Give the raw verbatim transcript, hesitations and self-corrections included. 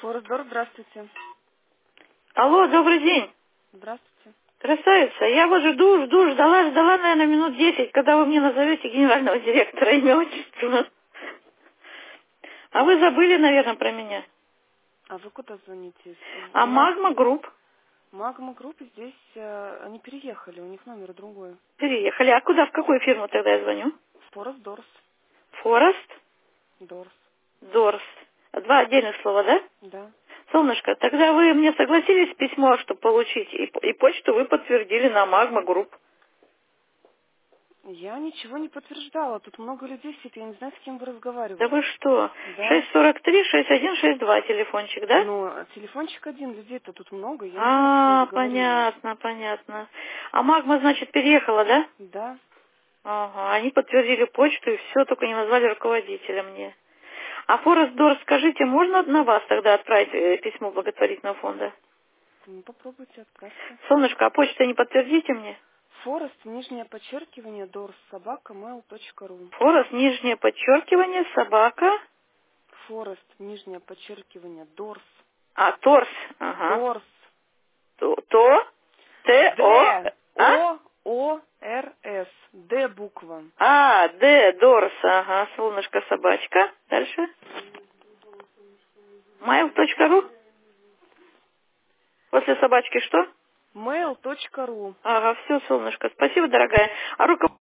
Форестдор, здравствуйте. Алло, добрый день. Здравствуйте. Красавица, я вот жду, жду, ждала, ждала, наверное, минут десять, когда вы мне назовете генерального директора, имя, отчество. А вы забыли, наверное, про меня. А вы куда звоните? А У нас Магма Групп Магма Групп здесь, э, они переехали, у них номер другой. переехали. А куда, в какую фирму тогда я звоню? Форестдорс. Форест, Дорс. Дорс. Два отдельных слова, да? Да. Солнышко, тогда вы мне согласились письмо, чтобы получить, и, и почту вы подтвердили на Магма Групп. Я ничего не подтверждала. Тут много людей сидит, я не знаю, с кем вы Да разговариваете. вы что? Да. шесть сорок три шесть один шесть два телефончик, да? Но телефончик один, людей-то тут много, я не знаю, с кем вы А, говорили. понятно, понятно. А Магма, значит, переехала, да? Да. Ага, они подтвердили почту и все, только не назвали руководителя мне. А Форестдор, скажите, можно на вас тогда отправить э, письмо благотворительного фонда? Ну, попробуйте, отправьте. Солнышко, а почту не подтвердите мне? Форест, нижнее подчеркивание, дорс, собака, mail точка ру. Форест, нижнее подчеркивание, собака. Форест, нижнее подчеркивание, дорс. А, торс, ага. Дорс. То, то Т, О, Д. а? О. О. Р. С. Д буква. А, Д, Дорс, ага, солнышко, собачка. Дальше. mail точка ру. После собачки что? mail точка ру. Ага, все, солнышко. Спасибо, дорогая. А руко...